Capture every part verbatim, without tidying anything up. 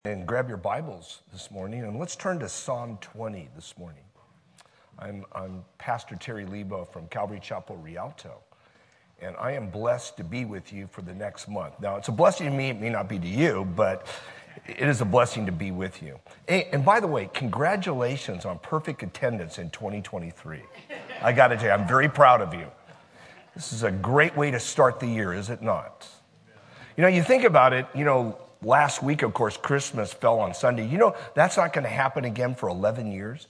And grab your Bibles this morning, and let's turn to Psalm twenty this morning. I'm, I'm Pastor Terry Lebo from Calvary Chapel, Rialto, and I am blessed to be with you for the next month. Now, it's a blessing to me, it may not be to you, but it is a blessing to be with you. And, and by the way, congratulations on perfect attendance in twenty twenty-three. I got to tell you, I'm very proud of you. This is a great way to start the year, is it not? You know, you think about it, you know, last week, of course, Christmas fell on Sunday. You know, that's not going to happen again for eleven years.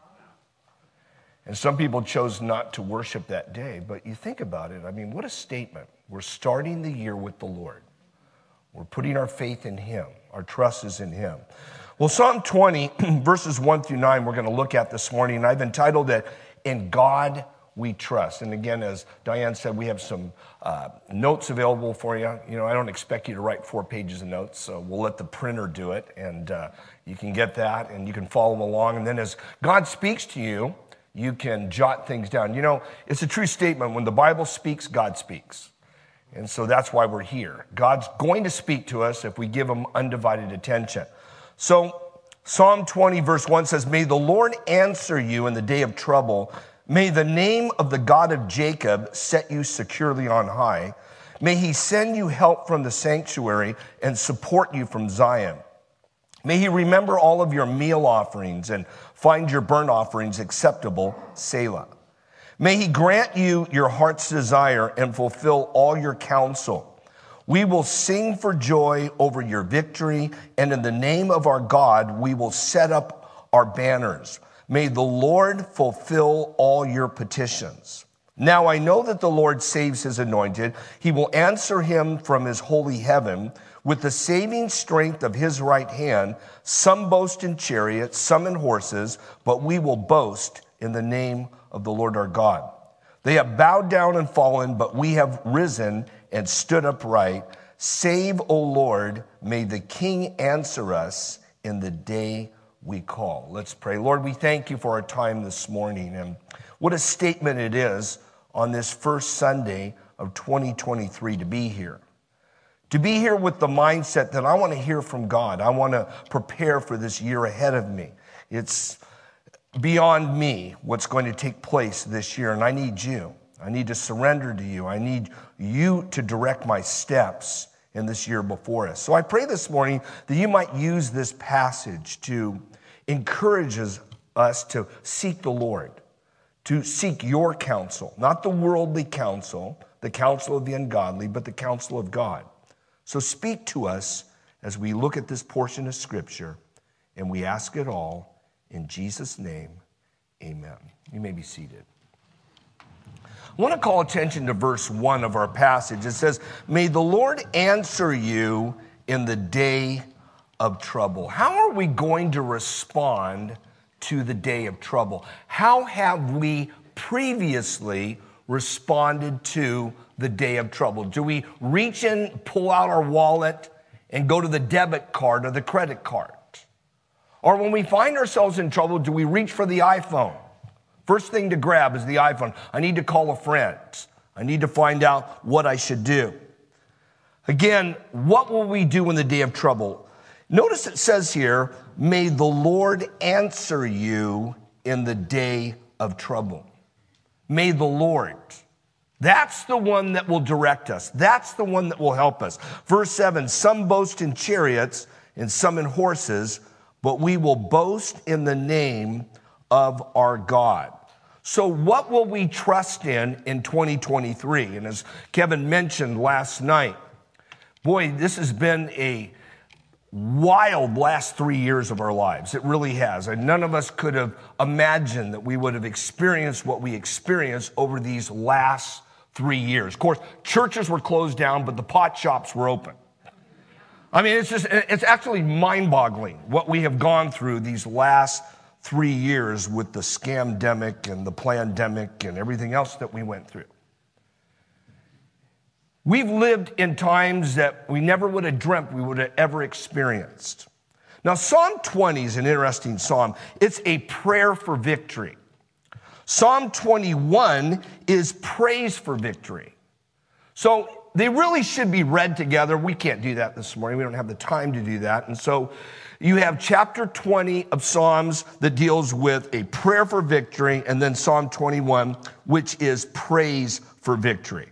And some people chose not to worship that day. But you think about it, I mean, what a statement. We're starting the year with the Lord. We're putting our faith in Him. Our trust is in Him. Well, Psalm twenty, verses one through nine, we're going to look at this morning. And I've entitled it, In God We Trust. And again, as Diane said, we have some uh, notes available for you. You know, I don't expect you to write four pages of notes, so we'll let the printer do it, and uh, you can get that, and you can follow along. And then as God speaks to you, you can jot things down. You know, it's a true statement. When the Bible speaks, God speaks. And so that's why we're here. God's going to speak to us if we give Him undivided attention. So Psalm twenty, verse one says, May the Lord answer you in the day of trouble. May the name of the God of Jacob set you securely on high. May He send you help from the sanctuary and support you from Zion. May He remember all of your meal offerings and find your burnt offerings acceptable, Selah. May He grant you your heart's desire and fulfill all your counsel. We will sing for joy over your victory, and in the name of our God, we will set up our banners. May the Lord fulfill all your petitions. Now I know that the Lord saves His anointed. He will answer him from His holy heaven with the saving strength of His right hand. Some boast in chariots, some in horses, but we will boast in the name of the Lord our God. They have bowed down and fallen, but we have risen and stood upright. Save, O Lord, may the King answer us in the day we call. Let's pray. Lord, we thank You for our time this morning, and what a statement it is on this first Sunday of twenty twenty-three to be here. To be here with the mindset that I want to hear from God. I want to prepare for this year ahead of me. It's beyond me what's going to take place this year, and I need You. I need to surrender to You. I need You to direct my steps in this year before us. So I pray this morning that You might use this passage to encourage us to seek the Lord, to seek Your counsel, not the worldly counsel, the counsel of the ungodly, but the counsel of God. So speak to us as we look at this portion of Scripture, and we ask it all in Jesus' name, amen. You may be seated. I want to call attention to verse one of our passage. It says, May the Lord answer you in the day of trouble. How are we going to respond to the day of trouble? How have we previously responded to the day of trouble? Do we reach in, pull out our wallet, and go to the debit card or the credit card? Or when we find ourselves in trouble, do we reach for the iPhone? First thing to grab is the iPhone. I need to call a friend. I need to find out what I should do. Again, what will we do in the day of trouble? Notice it says here, may the Lord answer you in the day of trouble. May the Lord. That's the one that will direct us. That's the one that will help us. Verse seven, some boast in chariots and some in horses, but we will boast in the name of our God. So what will we trust in in twenty twenty-three? And as Kevin mentioned last night, boy, this has been a wild last three years of our lives. It really has. And none of us could have imagined that we would have experienced what we experienced over these last three years. Of course, churches were closed down, but the pot shops were open. I mean, it's just, it's actually mind-boggling what we have gone through these last three years with the scamdemic and the plandemic and everything else that we went through. We've lived in times that we never would have dreamt we would have ever experienced. Now, Psalm twenty is an interesting psalm. It's a prayer for victory. Psalm twenty-one is praise for victory. So they really should be read together. We can't do that this morning. We don't have the time to do that. And so you have chapter twenty of Psalms that deals with a prayer for victory, and then Psalm twenty-one, which is praise for victory.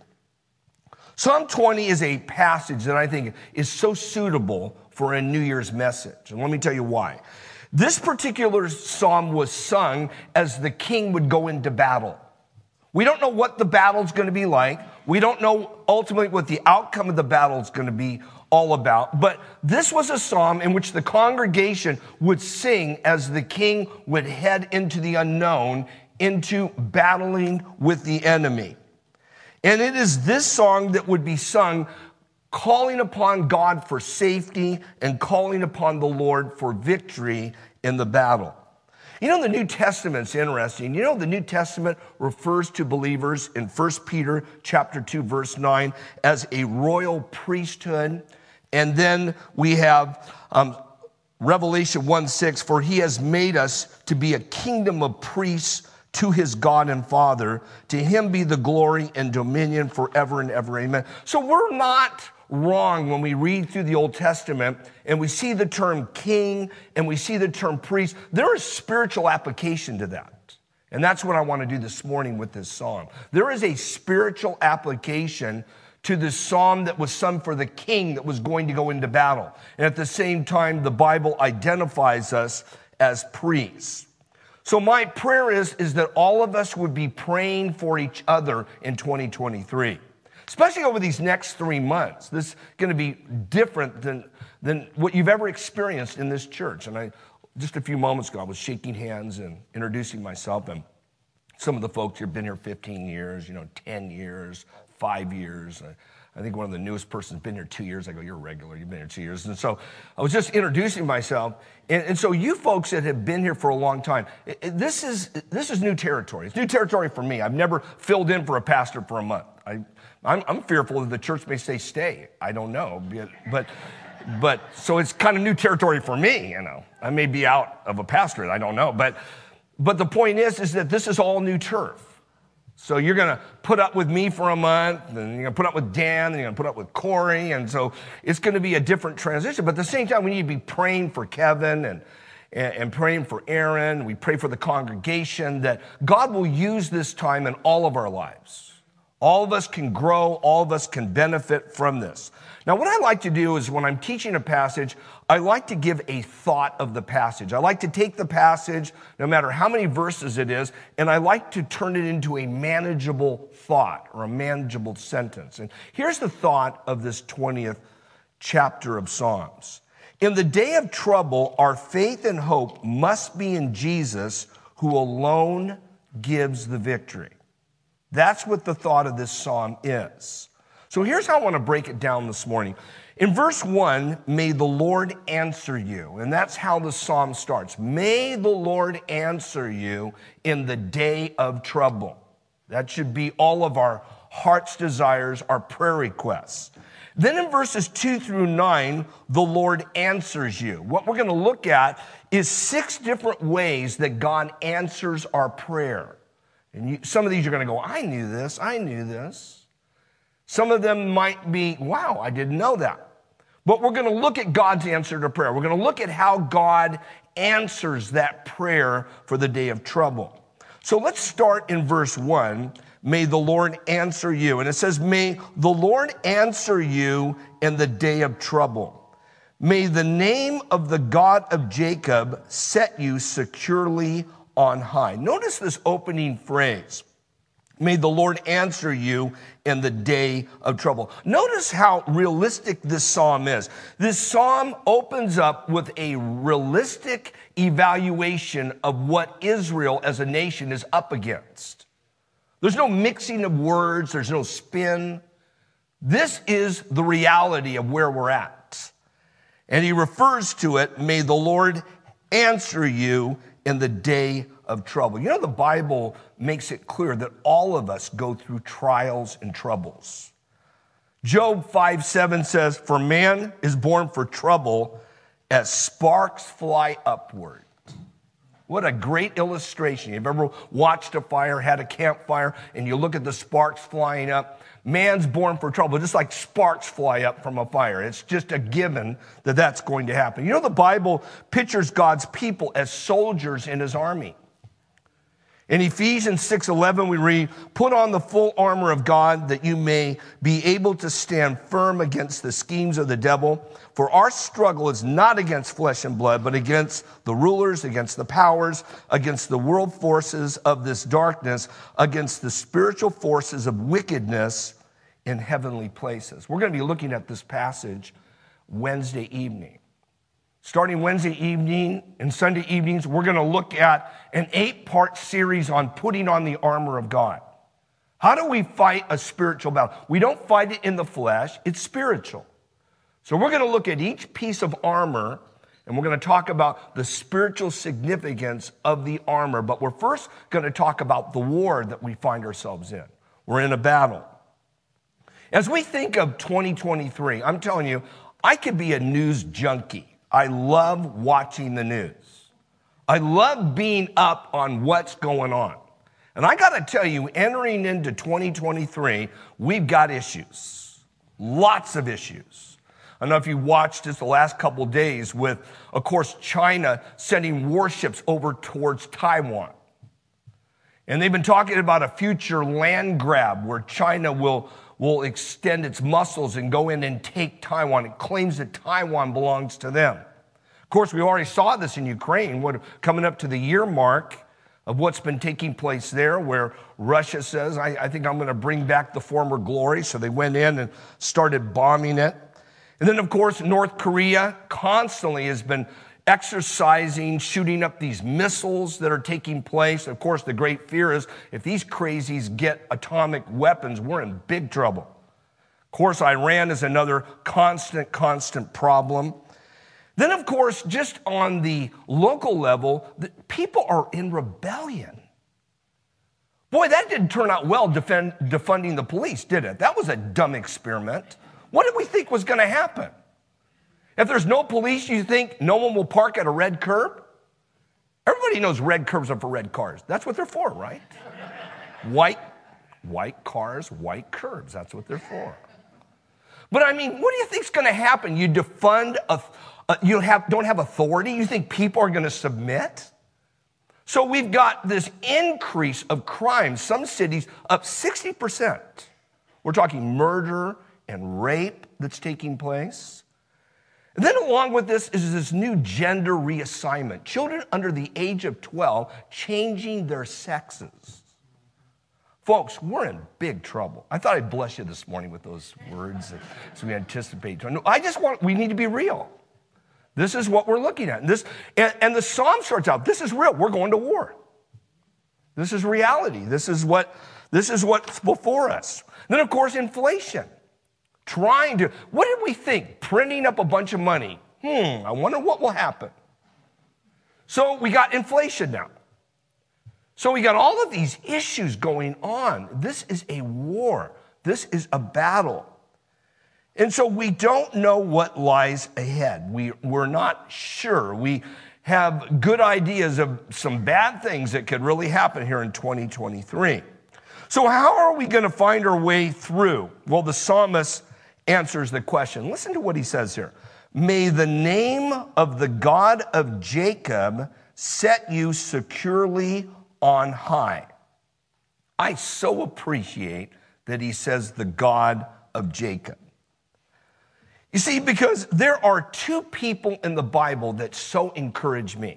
Psalm twenty is a passage that I think is so suitable for a New Year's message. And let me tell you why. This particular psalm was sung as the king would go into battle. We don't know what the battle's going to be like. We don't know ultimately what the outcome of the battle is going to be all about. But this was a psalm in which the congregation would sing as the king would head into the unknown, into battling with the enemy. And it is this song that would be sung calling upon God for safety and calling upon the Lord for victory in the battle. You know, the New Testament's interesting. You know, the New Testament refers to believers in First Peter chapter two, verse nine, as a royal priesthood. And then we have um, Revelation one six, for he has made us to be a kingdom of priests to his God and Father. To him be the glory and dominion forever and ever. Amen. So we're not wrong when we read through the Old Testament and we see the term king and we see the term priest. There is spiritual application to that. And that's what I want to do this morning with this psalm. There is a spiritual application to the psalm that was sung for the king that was going to go into battle. And at the same time, the Bible identifies us as priests. So my prayer is, is that all of us would be praying for each other in twenty twenty-three. Especially over these next three months. This is going to be different than, than what you've ever experienced in this church. And I, just a few moments ago, I was shaking hands and introducing myself. And some of the folks here have been here fifteen years, you know, ten years, five years. I think one of the newest persons has been here two years. I go, you're a regular, you've been here two years. And so I was just introducing myself. And, and so you folks that have been here for a long time, it, it, this is this is new territory. It's new territory for me. I've never filled in for a pastor for a month. I, I'm, I'm fearful that the church may say stay. I don't know. But, but so it's kind of new territory for me, you know. I may be out of a pastorate. I don't know. But, but the point is, is that this is all new turf. So you're going to put up with me for a month, and you're going to put up with Dan, and you're going to put up with Corey, and so it's going to be a different transition. But at the same time, we need to be praying for Kevin and, and, and praying for Aaron. We pray for the congregation that God will use this time in all of our lives. All of us can grow, all of us can benefit from this. Now, what I like to do is when I'm teaching a passage, I like to give a thought of the passage. I like to take the passage, no matter how many verses it is, and I like to turn it into a manageable thought or a manageable sentence. And here's the thought of this twentieth chapter of Psalms. In the day of trouble, our faith and hope must be in Jesus, who alone gives the victory. That's what the thought of this psalm is. So here's how I want to break it down this morning. In verse one, may the Lord answer you. And that's how the psalm starts. May the Lord answer you in the day of trouble. That should be all of our heart's desires, our prayer requests. Then in verses two through nine, the Lord answers you. What we're going to look at is six different ways that God answers our prayer. And you, some of these you're going to go, I knew this, I knew this. Some of them might be, wow, I didn't know that. But we're going to look at God's answer to prayer. We're going to look at how God answers that prayer for the day of trouble. So let's start in verse one. May the Lord answer you. And it says, may the Lord answer you in the day of trouble. May the name of the God of Jacob set you securely on high. Notice this opening phrase. May the Lord answer you in the day of trouble. Notice how realistic this psalm is. This psalm opens up with a realistic evaluation of what Israel as a nation is up against. There's no mixing of words. There's no spin. This is the reality of where we're at. And he refers to it, may the Lord answer you in the day of trouble. You know, the Bible makes it clear that all of us go through trials and troubles. Job five seven says, for man is born for trouble as sparks fly upward. What a great illustration. You've ever watched a fire, had a campfire, and you look at the sparks flying up? Man's born for trouble, just like sparks fly up from a fire. It's just a given that that's going to happen. You know, the Bible pictures God's people as soldiers in his army. In Ephesians six eleven, we read, "Put on the full armor of God that you may be able to stand firm against the schemes of the devil. For our struggle is not against flesh and blood, but against the rulers, against the powers, against the world forces of this darkness, against the spiritual forces of wickedness in heavenly places." We're going to be looking at this passage Wednesday evening. Starting Wednesday evening and Sunday evenings, we're going to look at an eight-part series on putting on the armor of God. How do we fight a spiritual battle? We don't fight it in the flesh, it's spiritual. So we're going to look at each piece of armor, and we're going to talk about the spiritual significance of the armor. But we're first going to talk about the war that we find ourselves in. We're in a battle. As we think of twenty twenty-three, I'm telling you, I could be a news junkie. I love watching the news. I love being up on what's going on. And I got to tell you, entering into twenty twenty-three, we've got issues. Lots of issues. I don't know if you watched this the last couple of days with, of course, China sending warships over towards Taiwan. And they've been talking about a future land grab where China will will extend its muscles and go in and take Taiwan. It claims that Taiwan belongs to them. Of course, we already saw this in Ukraine, what, coming up to the year mark of what's been taking place there, where Russia says, I, I think I'm going to bring back the former glory. So they went in and started bombing it. And then, of course, North Korea constantly has been exercising, shooting up these missiles that are taking place. Of course, the great fear is if these crazies get atomic weapons, we're in big trouble. Of course, Iran is another constant, constant problem. Then, of course, just on the local level, the people are in rebellion. Boy, that didn't turn out well, defend, defunding the police, did it? That was a dumb experiment. What did we think was going to happen? If there's no police, you think no one will park at a red curb? Everybody knows red curbs are for red cars. That's what they're for, right? White, white cars, white curbs. That's what they're for. But I mean, what do you think's going to happen? You defund, a, a, you have, don't have authority? You think people are going to submit? So we've got this increase of crime. Some cities up sixty percent. We're talking murder and rape that's taking place. And then along with this is this new gender reassignment. Children under the age of twelve changing their sexes. Folks, we're in big trouble. I thought I'd bless you this morning with those words as we anticipate. I just want, we need to be real. This is what we're looking at. And, this, and, and the psalm starts out, this is real. We're going to war. This is reality. This is what, this is what's before us. Then, of course, inflation. Trying to, what did we think? Printing up a bunch of money. Hmm, I wonder what will happen. So we got inflation now. So we got all of these issues going on. This is a war. This is a battle. And so we don't know what lies ahead. We, we're not sure. We have good ideas of some bad things that could really happen here in twenty twenty-three. So how are we going to find our way through? Well, the psalmist answers the question. Listen to what he says here. May the name of the God of Jacob set you securely on high. I so appreciate that he says the God of Jacob. You see, because there are two people in the Bible that so encourage me.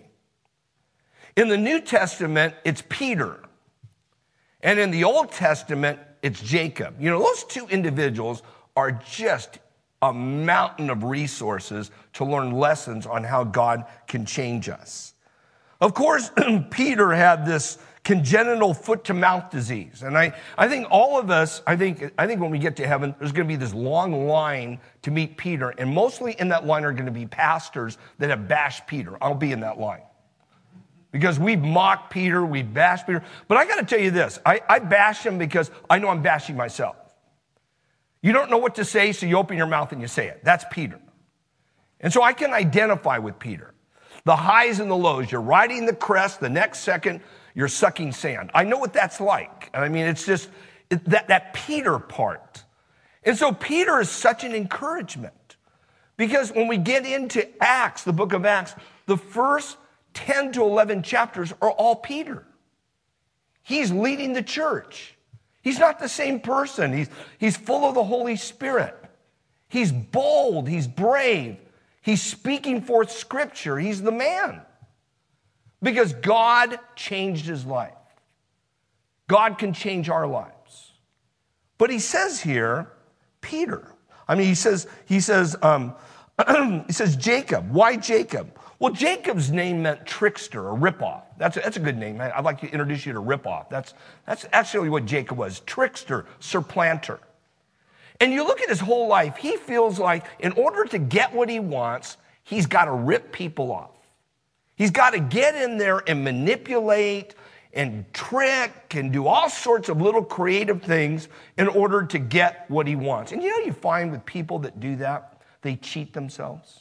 In the New Testament, it's Peter. And in the Old Testament, it's Jacob. You know, those two individuals are just a mountain of resources to learn lessons on how God can change us. Of course, Peter had this congenital foot-to-mouth disease. And I, I think all of us, I think, I think when we get to heaven, there's going to be this long line to meet Peter. And mostly in that line are going to be pastors that have bashed Peter. I'll be in that line. Because we mock Peter, we bash Peter. But I got to tell you this. I, I bash him because I know I'm bashing myself. You don't know what to say, so you open your mouth and you say it. That's Peter. And so I can identify with Peter. The highs and the lows. You're riding the crest. The next second, you're sucking sand. I know what that's like. I mean, it's just it, that, that Peter part. And so Peter is such an encouragement. Because when we get into Acts, the book of Acts, the first ten to eleven chapters are all Peter. He's leading the church. He's not the same person. He's, he's full of the Holy Spirit. He's bold. He's brave. He's speaking forth scripture. He's the man. Because God changed his life. God can change our lives. But he says here, Peter. I mean, he says, he says, um, he says Jacob. Why Jacob? Well, Jacob's name meant trickster or ripoff. That's a, that's a good name. I'd like to introduce you to ripoff. That's, that's actually what Jacob was. Trickster, supplanter. And you look at his whole life, he feels like in order to get what he wants, he's got to rip people off. He's got to get in there and manipulate and trick and do all sorts of little creative things in order to get what he wants. And you know, you find with people that do that, they cheat themselves.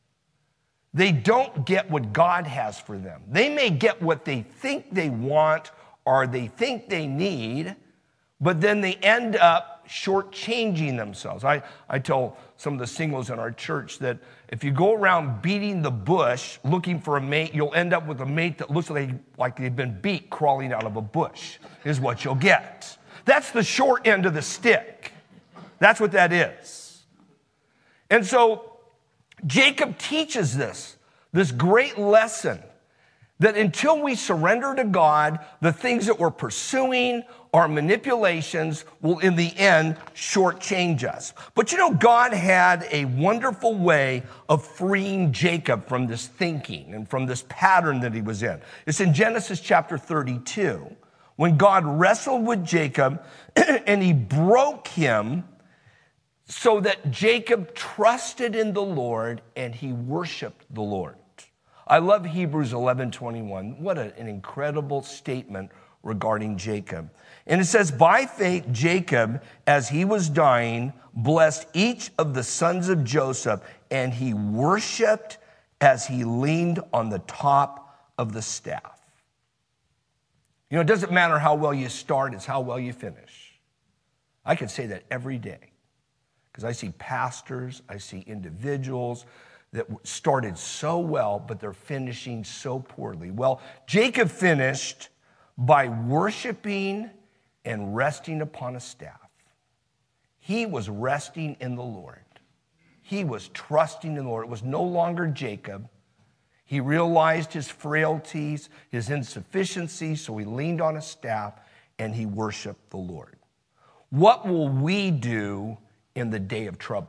They don't get what God has for them. They may get what they think they want or they think they need, but then they end up shortchanging themselves. I, I tell some of the singles in our church that if you go around beating the bush looking for a mate, you'll end up with a mate that looks like, like they've been beat crawling out of a bush, is what you'll get. That's the short end of the stick. That's what that is. And so Jacob teaches this, this great lesson that until we surrender to God, the things that we're pursuing, our manipulations, will in the end shortchange us. But you know, God had a wonderful way of freeing Jacob from this thinking and from this pattern that he was in. It's in Genesis chapter thirty-two, when God wrestled with Jacob and he broke him so that Jacob trusted in the Lord and he worshiped the Lord. I love Hebrews eleven twenty-one. What a, an incredible statement regarding Jacob. And it says, by faith, Jacob, as he was dying, blessed each of the sons of Joseph, and he worshiped as he leaned on the top of the staff. You know, it doesn't matter how well you start, it's how well you finish. I can say that every day because I see pastors, I see individuals that started so well, but they're finishing so poorly. Well, Jacob finished by worshiping and resting upon a staff. He was resting in the Lord. He was trusting in the Lord. It was no longer Jacob. He realized his frailties, his insufficiencies, so he leaned on a staff and he worshiped the Lord. What will we do in the day of trouble?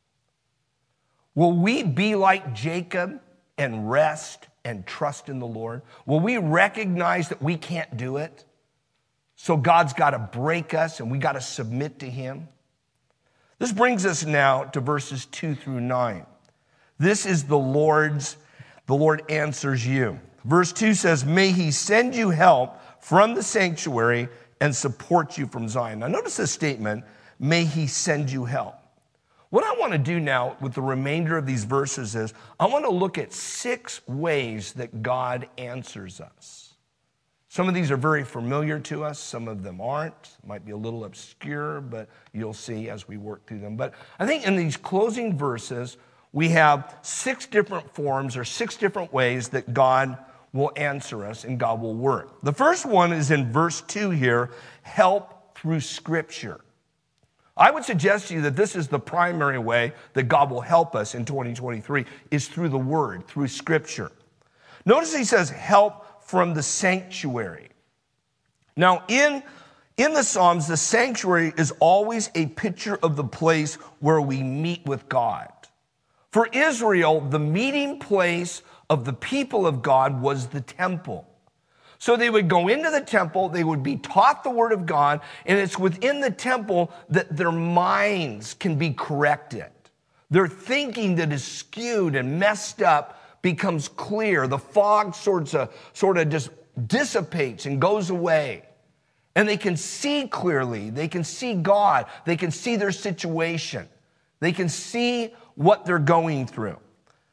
Will we be like Jacob and rest and trust in the Lord? Will we recognize that we can't do it? So God's got to break us and we got to submit to him. This brings us now to verses two through nine. This is the Lord's, the Lord answers you. Verse two says, may he send you help from the sanctuary and support you from Zion. Now notice this statement, may he send you help. What I want to do now with the remainder of these verses is I want to look at six ways that God answers us. Some of these are very familiar to us. Some of them aren't. Might be a little obscure, but you'll see as we work through them. But I think in these closing verses, we have six different forms or six different ways that God will answer us and God will work. The first one is in verse two here, help through Scripture. I would suggest to you that this is the primary way that God will help us in twenty twenty-three is through the Word, through Scripture. Notice he says help from the sanctuary. Now in, in the Psalms, the sanctuary is always a picture of the place where we meet with God. For Israel, the meeting place of the people of God was the temple. So they would go into the temple, they would be taught the word of God, and it's within the temple that their minds can be corrected. Their thinking that is skewed and messed up becomes clear. The fog sort of, sort of just dissipates and goes away. And they can see clearly. They can see God. They can see their situation. They can see what they're going through.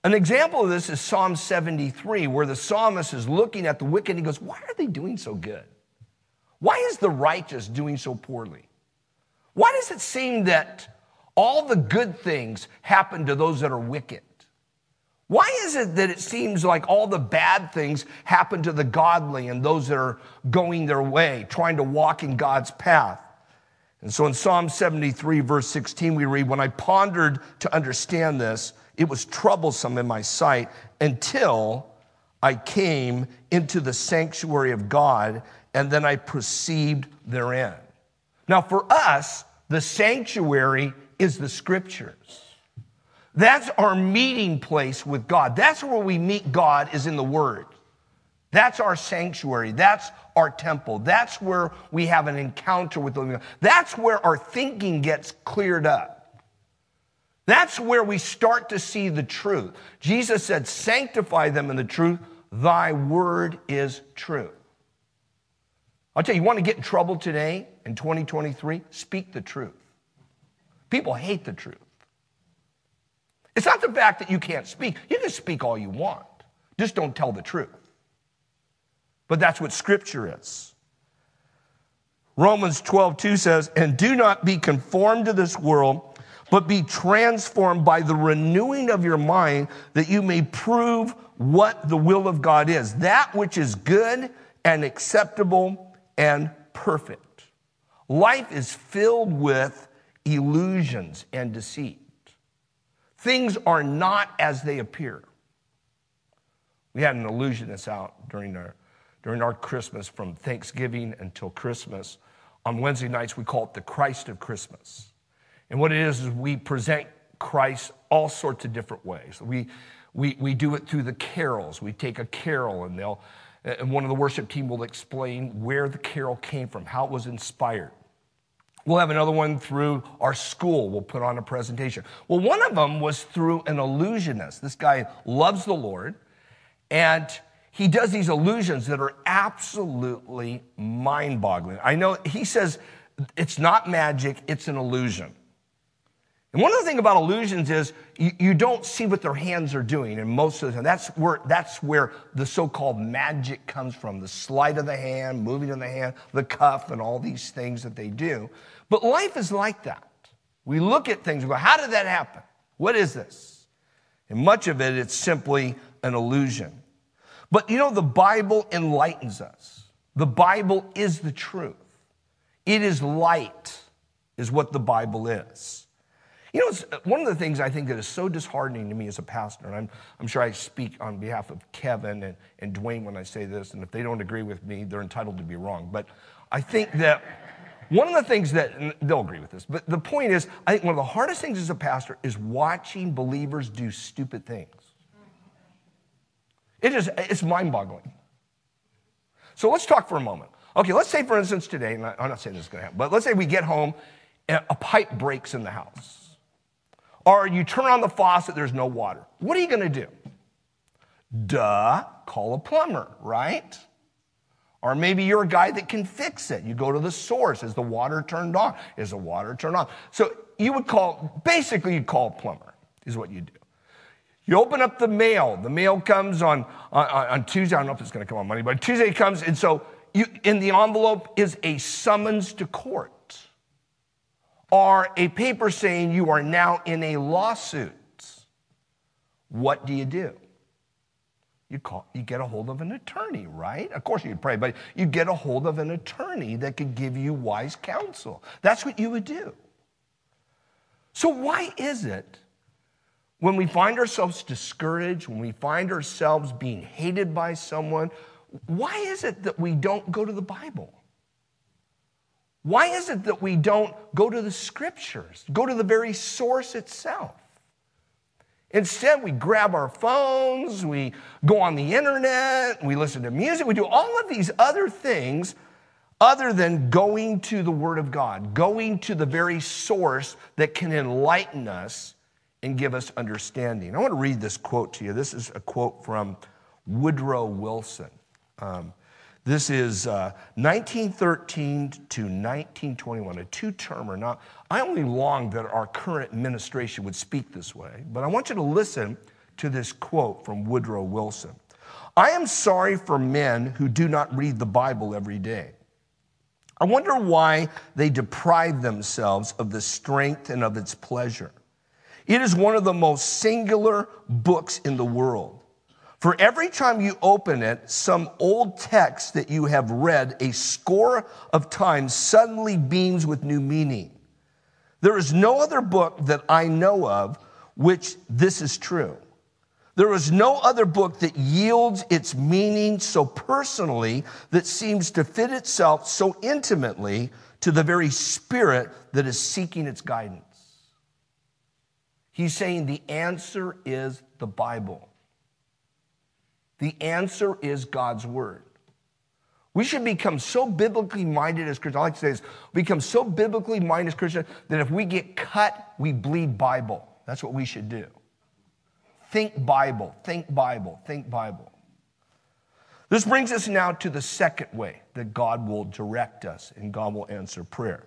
An example of this is Psalm seventy-three, where the psalmist is looking at the wicked and he goes, why are they doing so good? Why is the righteous doing so poorly? Why does it seem that all the good things happen to those that are wicked? Why is it that it seems like all the bad things happen to the godly and those that are going their way, trying to walk in God's path? And so in Psalm seventy-three, verse sixteen, we read, when I pondered to understand this, it was troublesome in my sight until I came into the sanctuary of God, and then I perceived therein. Now for us, the sanctuary is the scriptures. That's our meeting place with God. That's where we meet God, is in the Word. That's our sanctuary. That's our temple. That's where we have an encounter with the living God. That's where our thinking gets cleared up. That's where we start to see the truth. Jesus said, sanctify them in the truth. Thy word is true. I'll tell you, you want to get in trouble today in twenty twenty-three? Speak the truth. People hate the truth. It's not the fact that you can't speak. You can speak all you want. Just don't tell the truth. But that's what Scripture is. Romans twelve two says, and do not be conformed to this world, but be transformed by the renewing of your mind, that you may prove what the will of God is, that which is good and acceptable and perfect. Life is filled with illusions and deceit. Things are not as they appear. We had an illusionist out during our, during our Christmas, from Thanksgiving until Christmas. On Wednesday nights, we call it the Christ of Christmas. And what it is is we present Christ all sorts of different ways. We, we, we do it through the carols. We take a carol, and they'll, and one of the worship team will explain where the carol came from, how it was inspired. We'll have another one through our school. We'll put on a presentation. Well, one of them was through an illusionist. This guy loves the Lord, and he does these illusions that are absolutely mind-boggling. I know he says it's not magic, it's an illusion. And one of the things about illusions is you, you don't see what their hands are doing, and most of the time, that's where, that's where the so-called magic comes from, the sleight of the hand, moving of the hand, the cuff, and all these things that they do. But life is like that. We look at things and go, how did that happen? What is this? And much of it, it's simply an illusion. But you know, the Bible enlightens us. The Bible is the truth. It is light, is what the Bible is. You know, it's one of the things I think that is so disheartening to me as a pastor, and I'm, I'm sure I speak on behalf of Kevin and, and Dwayne when I say this, and if they don't agree with me, they're entitled to be wrong. But I think that one of the things that, and they'll agree with this, but the point is, I think one of the hardest things as a pastor is watching believers do stupid things. It is, it's mind-boggling. So let's talk for a moment. Okay, let's say, for instance, today, and I'm not saying this is going to happen, but let's say we get home and a pipe breaks in the house. Or you turn on the faucet, there's no water. What are you going to do? Duh, call a plumber, right? Or maybe you're a guy that can fix it. You go to the source. Is the water turned on? Is the water turned on? So you would call, basically you'd call a plumber, is what you do. You open up the mail. The mail comes on, on, on Tuesday. I don't know if it's going to come on Monday, but Tuesday it comes, and so you, in the envelope is a summons to court, or a paper saying you are now in a lawsuit. What do you do? You call, you get a hold of an attorney, right? Of course you'd pray, but you get a hold of an attorney that could give you wise counsel. That's what you would do. So why is it when we find ourselves discouraged, when we find ourselves being hated by someone, why is it that we don't go to the Bible? Why is it that we don't go to the scriptures, go to the very source itself? Instead, we grab our phones, we go on the internet, we listen to music, we do all of these other things other than going to the Word of God, going to the very source that can enlighten us and give us understanding. I want to read this quote to you. This is a quote from Woodrow Wilson. Um, This is uh, nineteen thirteen to nineteen twenty-one, a two-termer. Now, I only longed that our current administration would speak this way, but I want you to listen to this quote from Woodrow Wilson. I am sorry for men who do not read the Bible every day. I wonder why they deprive themselves of the strength and of its pleasure. It is one of the most singular books in the world. For every time you open it, some old text that you have read a score of times suddenly beams with new meaning. There is no other book that I know of which this is true. There is no other book that yields its meaning so personally, that seems to fit itself so intimately to the very spirit that is seeking its guidance. He's saying the answer is the Bible. The answer is God's word. We should become so biblically minded as Christians. I like to say this, become so biblically minded as Christians that if we get cut, we bleed Bible. That's what we should do. Think Bible, think Bible, think Bible. This brings us now to the second way that God will direct us and God will answer prayer.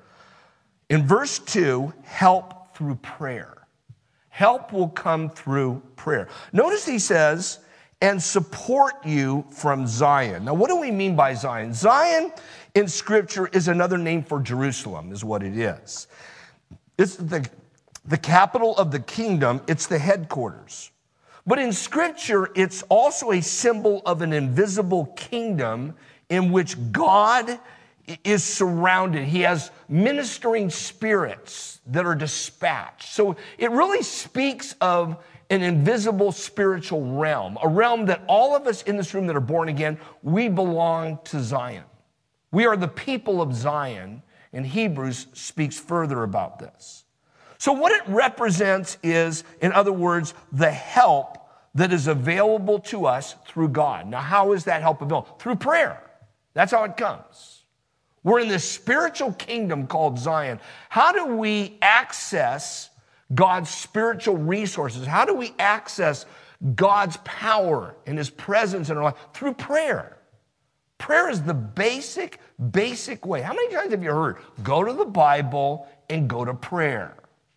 In verse two, help through prayer. Help will come through prayer. Notice he says, and support you from Zion. Now, what do we mean by Zion? Zion in Scripture is another name for Jerusalem, is what it is. It's the, the capital of the kingdom. It's the headquarters. But in Scripture, it's also a symbol of an invisible kingdom in which God is surrounded. He has ministering spirits that are dispatched. So it really speaks of an invisible spiritual realm, a realm that all of us in this room that are born again, we belong to Zion. We are the people of Zion, and Hebrews speaks further about this. So what it represents is, in other words, the help that is available to us through God. Now, how is that help available? Through prayer. That's how it comes. We're in this spiritual kingdom called Zion. How do we access God's spiritual resources? How do we access God's power and his presence in our life? Through prayer. Prayer is the basic, basic way. How many times have you heard, go to the Bible and go to prayer?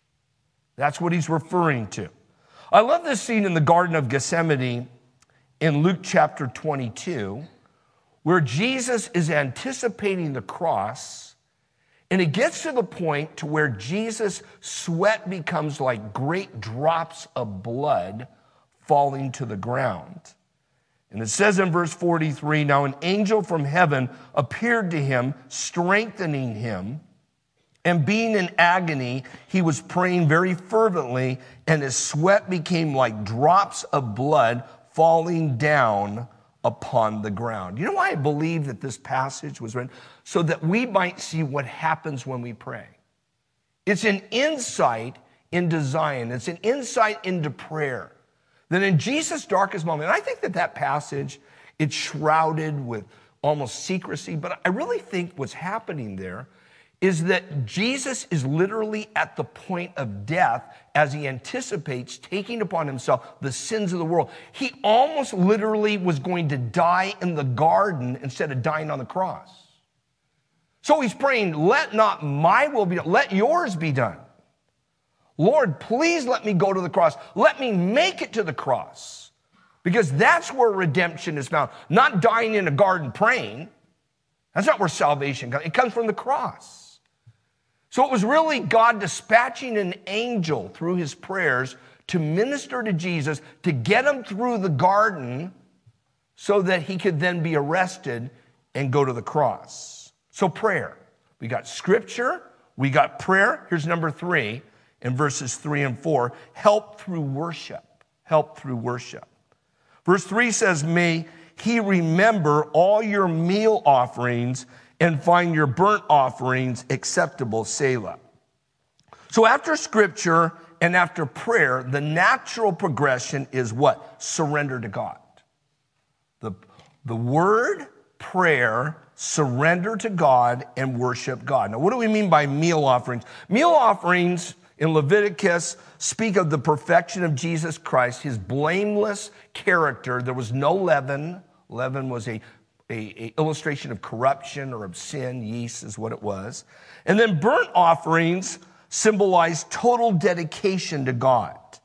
That's what he's referring to. I love this scene in the Garden of Gethsemane in Luke chapter twenty-two, where Jesus is anticipating the cross, and it gets to the point to where Jesus' sweat becomes like great drops of blood falling to the ground. And it says in verse forty-three, now an angel from heaven appeared to him, strengthening him. And being in agony, he was praying very fervently, and his sweat became like drops of blood falling down upon the ground. You know why I believe that this passage was written? So that we might see what happens when we pray. It's an insight into Zion. It's an insight into prayer. That in Jesus' darkest moment, and I think that that passage, it's shrouded with almost secrecy, but I really think what's happening there is that Jesus is literally at the point of death as he anticipates taking upon himself the sins of the world. He almost literally was going to die in the garden instead of dying on the cross. So he's praying, let not my will be done, let yours be done. Lord, please let me go to the cross. Let me make it to the cross. Because that's where redemption is found. Not dying in a garden praying. That's not where salvation comes. It comes from the cross. So it was really God dispatching an angel through his prayers to minister to Jesus, to get him through the garden so that he could then be arrested and go to the cross. So prayer. We got scripture, we got prayer. Here's number three in verses three and four. Help through worship. Help through worship. Verse three says, may he remember all your meal offerings and find your burnt offerings acceptable, Selah. So after scripture and after prayer, the natural progression is what? Surrender to God. The, the word, prayer, surrender to God, and worship God. Now, what do we mean by meal offerings? Meal offerings in Leviticus speak of the perfection of Jesus Christ, his blameless character. There was no leaven. Leaven was a A, a illustration of corruption or of sin. Yeast is what it was. And then burnt offerings symbolize total dedication to God.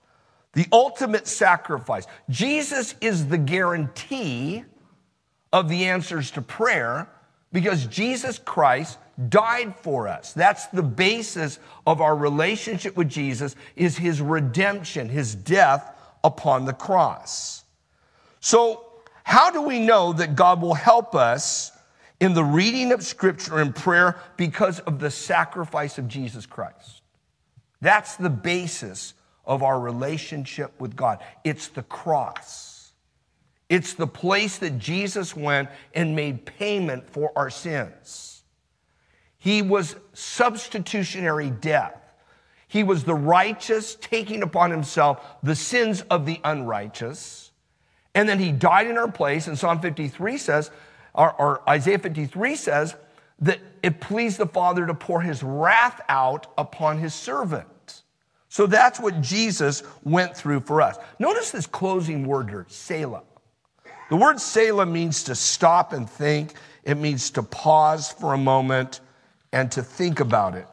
the ultimate sacrifice. Jesus is the guarantee of the answers to prayer because Jesus Christ died for us. That's the basis of our relationship with Jesus, is his redemption, his death upon the cross. So how do we know that God will help us in the reading of Scripture and prayer? Because of the sacrifice of Jesus Christ. That's the basis of our relationship with God. It's the cross. It's the place that Jesus went and made payment for our sins. He was substitutionary death. He was the righteous taking upon himself the sins of the unrighteous. And then he died in our place. And Psalm fifty-three says, or, or Isaiah fifty-three says, that it pleased the Father to pour his wrath out upon his servant. So that's what Jesus went through for us. Notice this closing word here, Selah. The word Selah means to stop and think. It means to pause for a moment and to think about it.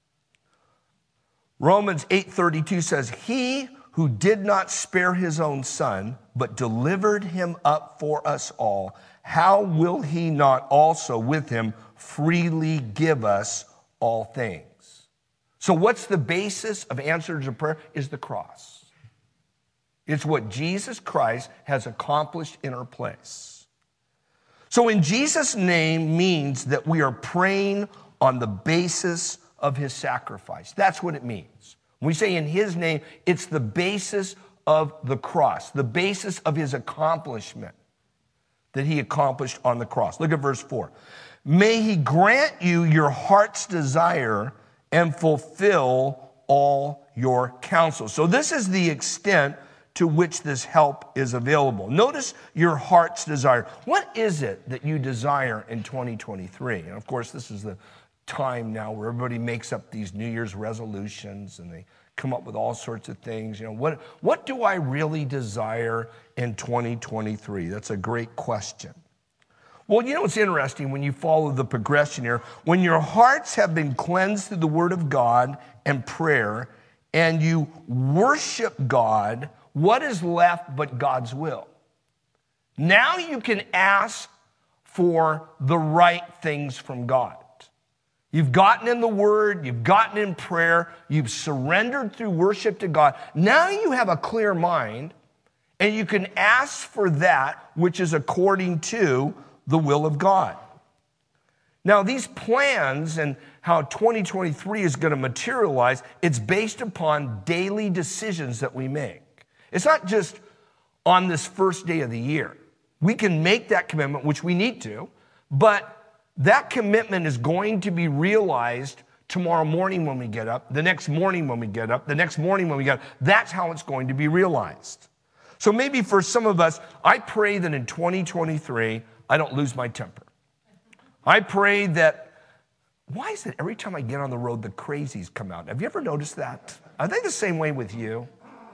Romans eight thirty-two says, he who did not spare his own son, but delivered him up for us all, how will he not also with him freely give us all things? So what's the basis of answers to prayer? Is the cross. It's what Jesus Christ has accomplished in our place. So in Jesus' name means that we are praying on the basis of his sacrifice. That's what it means. When we say in his name, it's the basis of the cross, the basis of his accomplishment that he accomplished on the cross. Look at verse four. May he grant you your heart's desire and fulfill all your counsel. So this is the extent to which this help is available. Notice your heart's desire. What is it that you desire in twenty twenty-three? And of course, this is the time now where everybody makes up these New Year's resolutions and they come up with all sorts of things. You know, what, what do I really desire in twenty twenty-three? That's a great question. Well, you know what's interesting when you follow the progression here? When your hearts have been cleansed through the Word of God and prayer, and you worship God, what is left but God's will? Now you can ask for the right things from God. You've gotten in the Word, you've gotten in prayer, you've surrendered through worship to God. Now you have a clear mind, and you can ask for that which is according to the will of God. Now, these plans and how twenty twenty-three is going to materialize, it's based upon daily decisions that we make. It's not just on this first day of the year. We can make that commitment, which we need to, but that commitment is going to be realized tomorrow morning when we get up, the next morning when we get up, the next morning when we get up. That's how it's going to be realized. So maybe for some of us, I pray that in twenty twenty-three, I don't lose my temper. I pray that, why is it every time I get on the road, the crazies come out? Have you ever noticed that? Are they the same way with you?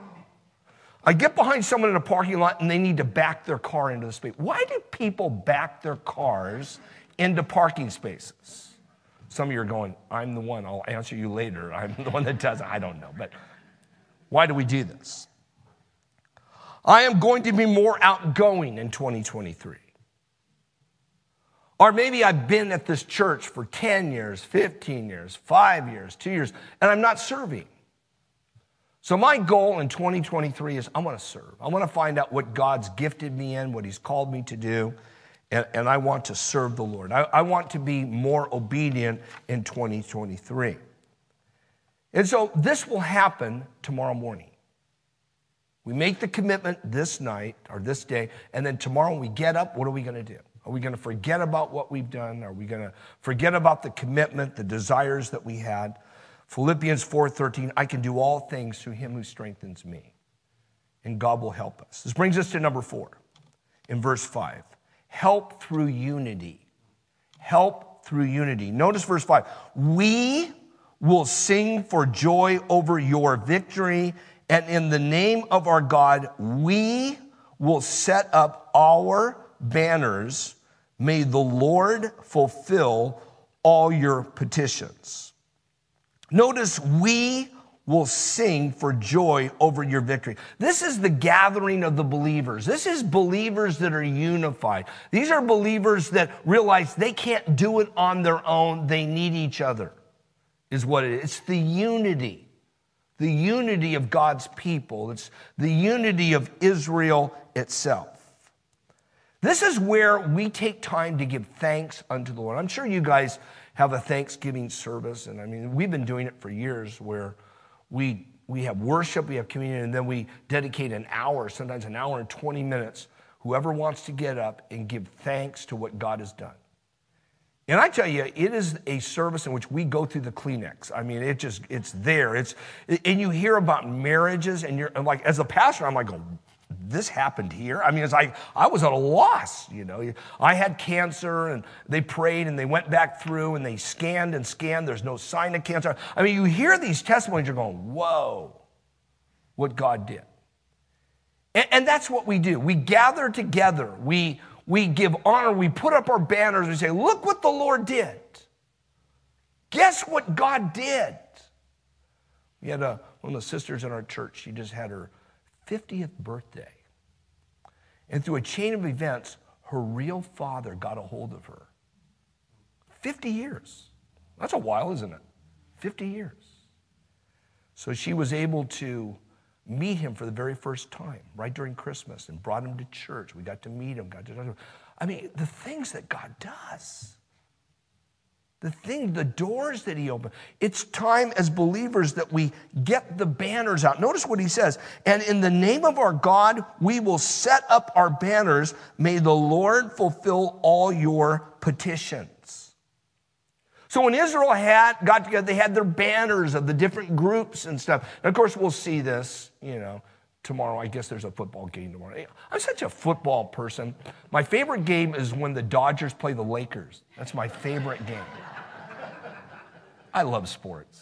I get behind someone in a parking lot and they need to back their car into the space. Why do people back their cars into parking spaces? Some of you are going, I'm the one, I'll answer you later. I'm the one that does it. I don't know, but why do we do this? I am going to be more outgoing in twenty twenty-three. Or maybe I've been at this church for ten years, fifteen years, five years, two years, and I'm not serving. So my goal in twenty twenty-three is I want to serve. I want to find out what God's gifted me in, what he's called me to do, and, and I want to serve the Lord. I, I want to be more obedient in twenty twenty-three. And so this will happen tomorrow morning. We make the commitment this night or this day, and then tomorrow when we get up, what are we going to do? Are we going to forget about what we've done? Are we going to forget about the commitment, the desires that we had? Philippians four thirteen, I can do all things through him who strengthens me. And God will help us. This brings us to number four in verse five. Help through unity. Help through unity. Notice verse five. We will sing for joy over your victory, and in the name of our God, we will set up our banners. May the Lord fulfill all your petitions. Notice we will sing for joy over your victory. This is the gathering of the believers. This is believers that are unified. These are believers that realize they can't do it on their own. They need each other, is what it is. It's the unity, the unity of God's people. It's the unity of Israel itself. This is where we take time to give thanks unto the Lord. I'm sure you guys have a Thanksgiving service, and I mean, we've been doing it for years where we we have worship, we have communion, and then we dedicate an hour, sometimes an hour and twenty minutes, whoever wants to get up and give thanks to what God has done. And I tell you, it is a service in which we go through the Kleenex. I mean, it just, it's there. It's, and you hear about marriages, and you're and like, as a pastor, I'm like, this happened here? I mean, it's like, I was at a loss, you know. I had cancer, and they prayed, and they went back through, and they scanned and scanned. There's no sign of cancer. I mean, you hear these testimonies, you're going, whoa, what God did. And, and that's what we do. We gather together. We, we give honor. We put up our banners. We say, look what the Lord did. Guess what God did? We had a, one of the sisters in our church. She just had her fiftieth birthday. And through a chain of events, her real father got a hold of her. fifty years. That's a while, isn't it? fifty years. So she was able to meet him for the very first time, right during Christmas, and brought him to church. We got to meet him. Got to, I mean, the things that God does. The thing, the doors that he opened. It's time as believers that we get the banners out. Notice what he says. And in the name of our God, we will set up our banners. May the Lord fulfill all your petitions. So when Israel had got together, they had their banners of the different groups and stuff. And of course, we'll see this, you know, tomorrow. I guess there's a football game tomorrow. I'm such a football person. My favorite game is when the Dodgers play the Lakers. That's my favorite game. I love sports.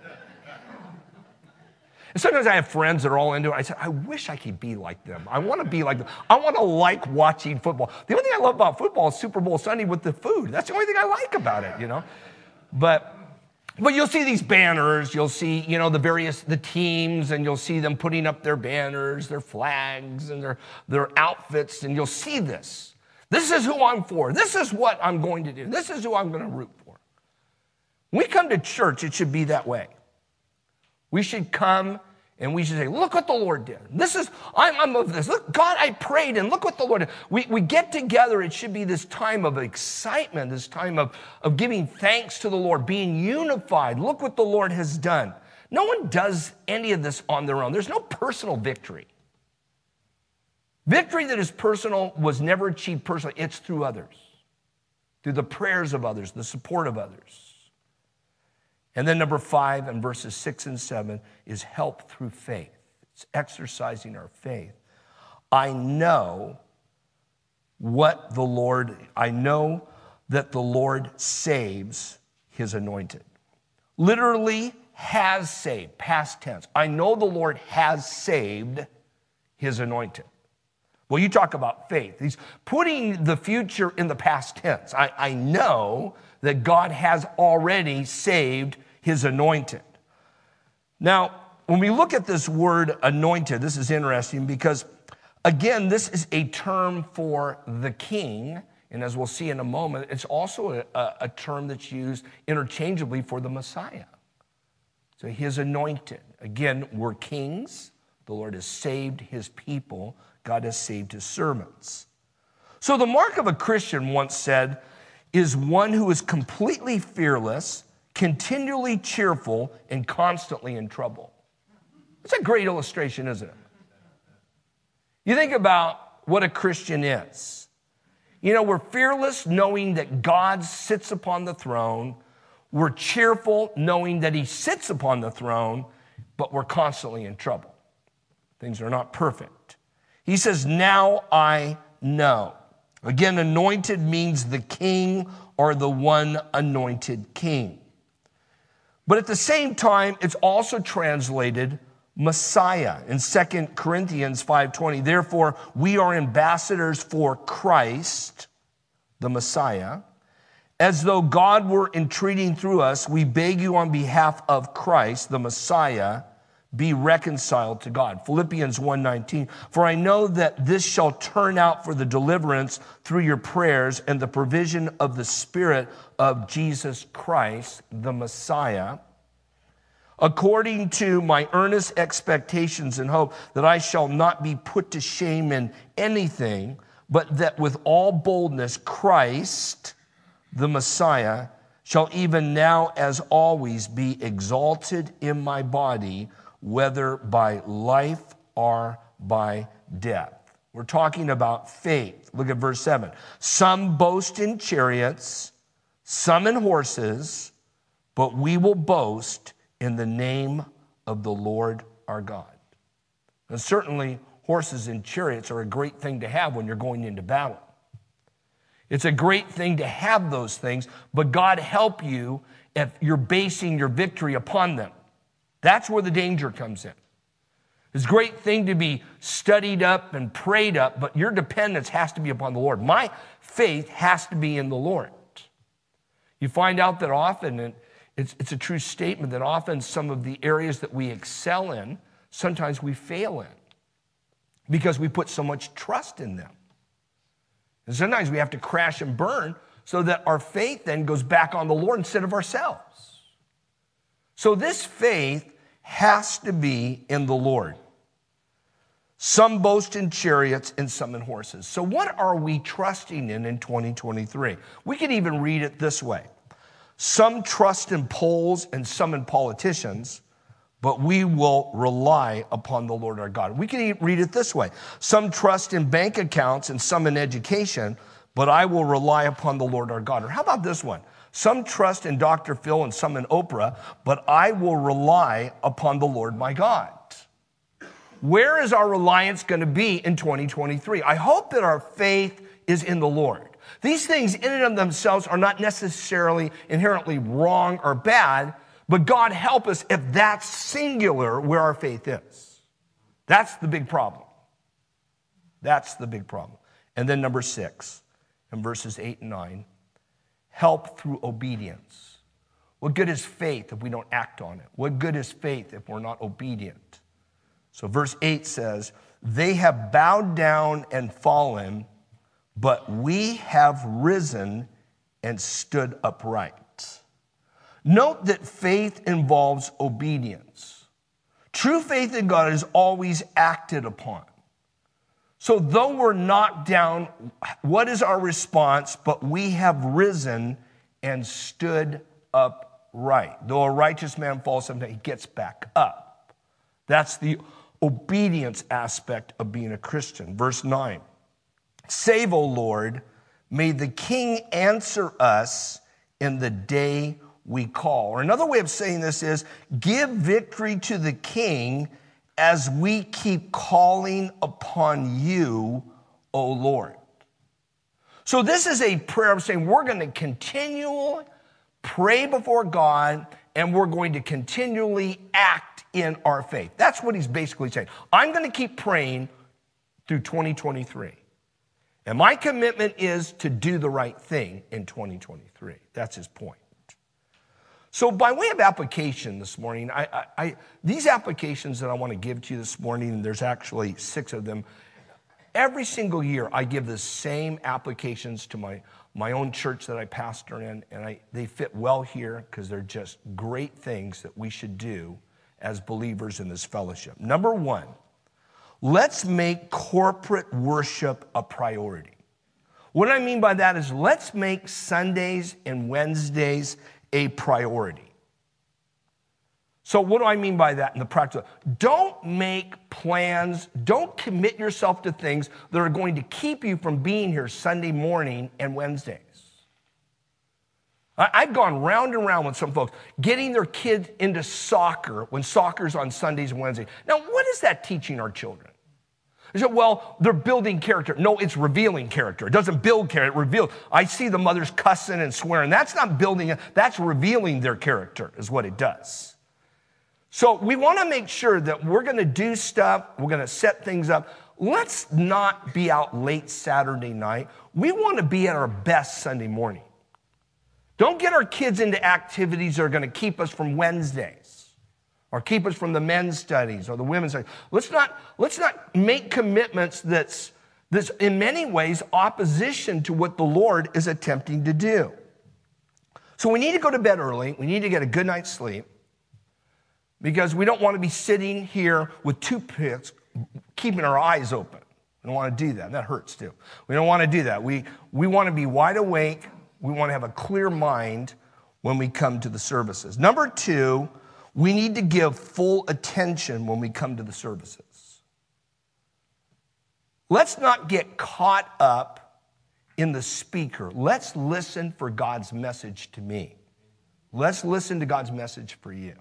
And sometimes I have friends that are all into it. I say, I wish I could be like them. I want to be like them. I want to like watching football. The only thing I love about football is Super Bowl Sunday with the food. That's the only thing I like about it, you know. But but you'll see these banners. You'll see, you know, the various the teams, and you'll see them putting up their banners, their flags, and their their outfits, and you'll see this. This is who I'm for. This is what I'm going to do. This is who I'm going to root for. When we come to church, it should be that way. We should come and we should say, look what the Lord did. This is, I'm, I'm of this. Look, God, I prayed, and look what the Lord did. We, we get together. It should be this time of excitement, this time of, of giving thanks to the Lord, being unified. Look what the Lord has done. No one does any of this on their own. There's no personal victory. Victory that is personal was never achieved personally. It's through others, through the prayers of others, the support of others. And then number five in verses six and seven is help through faith. It's exercising our faith. I know what the Lord, I know that the Lord saves his anointed. Literally has saved, past tense. I know the Lord has saved his anointed. Well, you talk about faith. He's putting the future in the past tense. I, I know that God has already saved his anointed. Now, when we look at this word anointed, this is interesting because, again, this is a term for the king. And as we'll see in a moment, it's also a, a term that's used interchangeably for the Messiah. So his anointed. Again, we're kings. The Lord has saved his people. God has saved his servants. So the mark of a Christian, once said, is one who is completely fearless, continually cheerful, and constantly in trouble. It's a great illustration, isn't it? You think about what a Christian is. You know, we're fearless knowing that God sits upon the throne. We're cheerful knowing that he sits upon the throne, but we're constantly in trouble. Things are not perfect. He says, now I know. Again, anointed means the king or the one anointed king. But at the same time, it's also translated Messiah. In Second Corinthians five twenty, therefore, we are ambassadors for Christ, the Messiah. As though God were entreating through us, we beg you on behalf of Christ, the Messiah, be reconciled to God. Philippians one nineteen, for I know that this shall turn out for the deliverance through your prayers and the provision of the Spirit of Jesus Christ, the Messiah, according to my earnest expectations and hope that I shall not be put to shame in anything, but that with all boldness Christ, the Messiah, shall even now as always be exalted in my body, whether by life or by death. We're talking about faith. Look at verse seven. Some boast in chariots, some in horses, but we will boast in the name of the Lord our God. And certainly horses and chariots are a great thing to have when you're going into battle. It's a great thing to have those things, but God help you if you're basing your victory upon them. That's where the danger comes in. It's a great thing to be studied up and prayed up, but your dependence has to be upon the Lord. My faith has to be in the Lord. You find out that often, and it's, it's a true statement, that often some of the areas that we excel in, sometimes we fail in because we put so much trust in them. And sometimes we have to crash and burn so that our faith then goes back on the Lord instead of ourselves. So this faith has to be in the Lord. Some boast in chariots and some in horses. So what are we trusting in in twenty twenty-three? We could even read it this way. Some trust in polls and some in politicians, but we will rely upon the Lord our God. We can read it this way. Some trust in bank accounts and some in education, but I will rely upon the Lord our God. Or how about this one? Some trust in Doctor Phil and some in Oprah, but I will rely upon the Lord my God. Where is our reliance going to be in twenty twenty-three? I hope that our faith is in the Lord. These things in and of themselves are not necessarily inherently wrong or bad, but God help us if that's singular where our faith is. That's the big problem. That's the big problem. And then number six, in verses eight and nine, help through obedience. What good is faith if we don't act on it? What good is faith if we're not obedient? So verse eight says, they have bowed down and fallen, but we have risen and stood upright. Note that faith involves obedience. True faith in God is always acted upon. So though we're knocked down, what is our response? But we have risen and stood upright. Though a righteous man falls someday, he gets back up. That's the obedience aspect of being a Christian. Verse nine, save, O Lord, may the King answer us in the day we call. Or another way of saying this is, give victory to the King as we keep calling upon you, O Lord. So this is a prayer of saying we're going to continually pray before God and we're going to continually act in our faith. That's what he's basically saying. I'm going to keep praying through twenty twenty-three. And my commitment is to do the right thing in twenty twenty-three. That's his point. So by way of application this morning, I, I, I, these applications that I want to give to you this morning, and there's actually six of them, every single year I give the same applications to my, my own church that I pastor in, and I, they fit well here because they're just great things that we should do as believers in this fellowship. Number one, let's make corporate worship a priority. What I mean by that is let's make Sundays and Wednesdays a priority. So what do I mean by that in the practical? Don't make plans, don't commit yourself to things that are going to keep you from being here Sunday morning and Wednesdays. I've gone round and round with some folks, getting their kids into soccer when soccer's on Sundays and Wednesdays. Now, what is that teaching our children? They say, well, they're building character. No, it's revealing character. It doesn't build character, it reveals. I see the mothers cussing and swearing. That's not building it. That's revealing their character is what it does. So we want to make sure that we're going to do stuff. We're going to set things up. Let's not be out late Saturday night. We want to be at our best Sunday morning. Don't get our kids into activities that are going to keep us from Wednesdays. or keep us from the men's studies or the women's studies. Let's not, let's not make commitments that's, that's in many ways opposition to what the Lord is attempting to do. So we need to go to bed early. We need to get a good night's sleep because we don't want to be sitting here with toothpicks, keeping our eyes open. We don't want to do that. That hurts too. We don't want to do that. We, we want to be wide awake. We want to have a clear mind when we come to the services. Number two, we need to give full attention when we come to the services. Let's not get caught up in the speaker. Let's listen for God's message to me. Let's listen to God's message for you.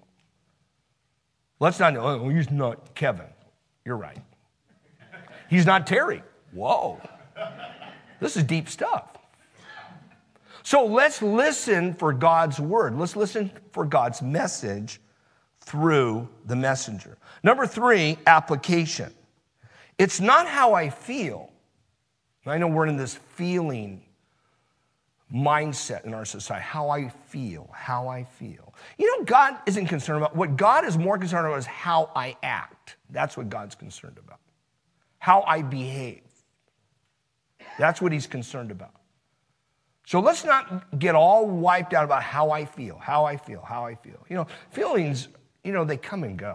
Let's not know, oh, he's not Kevin. You're right. He's not Terry. Whoa. This is deep stuff. So let's listen for God's word. Let's listen for God's message through the messenger. Number three, application. It's not how I feel. I know we're in this feeling mindset in our society. How I feel, how I feel. You know, God isn't concerned about, what God is more concerned about is how I act. That's what God's concerned about. How I behave. That's what he's concerned about. So let's not get all wiped out about how I feel, how I feel, how I feel. You know, feelings, you know, they come and go.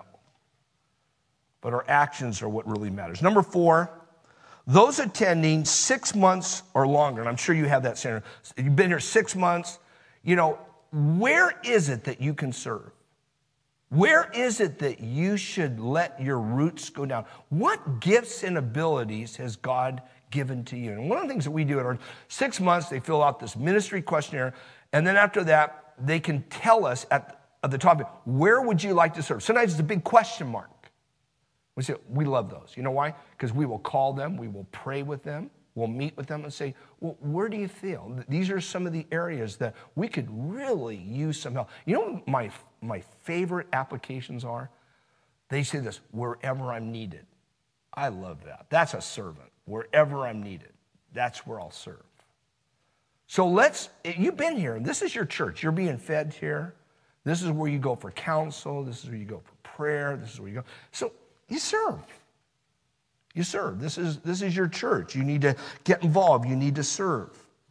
But our actions are what really matters. Number four, those attending six months or longer, and I'm sure you have that center. You've been here six months. You know, where is it that you can serve? Where is it that you should let your roots go down? What gifts and abilities has God given to you? And one of the things that we do at our six months, they fill out this ministry questionnaire, and then after that, they can tell us at, at the top, where would you like to serve? Sometimes it's a big question mark. We say, we love those. You know why? Because we will call them, we will pray with them, we'll meet with them and say, well, where do you feel? These are some of the areas that we could really use some help. You know what my, my favorite applications are? They say this, wherever I'm needed. I love that. That's a servant. Wherever I'm needed, that's where I'll serve. So let's, you've been here. This is your church. You're being fed here. This is where you go for counsel. This is where you go for prayer. This is where you go. So you serve. You serve. This is, this is your church. You need to get involved. You need to serve.